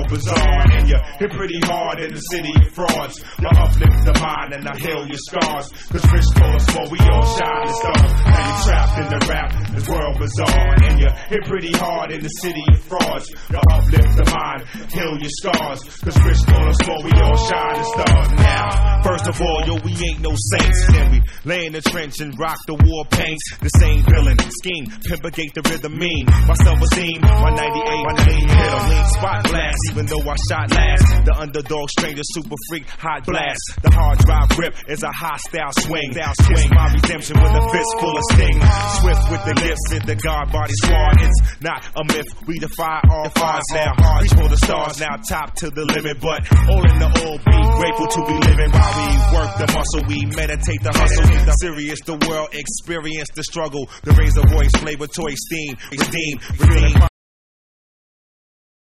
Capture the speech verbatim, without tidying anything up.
world bizarre. And you hit pretty hard in the city of frauds. I uplift the mind and I heal your scars. Cause rich told us more, we all shine and stars. Now you're trapped in the rap, this world bizarre. And you hit pretty hard in the city of frauds. I uplift the mind, heal your scars. Cause rich told us more, we all shine and stars. Now, first of all, yo, we ain't no saints. Then we lay in the trench and rock the war paints. The same villain, scheme, pimpagate the rhythm mean. My self-esteem, my ninety-eight, my name hit a lean spot blast. Even though I shot last, the underdog stranger, super freak, hot blast. The hard drive rip is a hostile swing. It's my redemption with a fist full of sting. Swift with the gifts in the guard body squad. It's not a myth, we defy all odds now. Reach for the stars now, top to the limit. But all in the all, be grateful to be living while we work the muscle. We meditate the hustle. Serious the world, experience the struggle. The razor voice, flavor, toy, steam, steam, revealing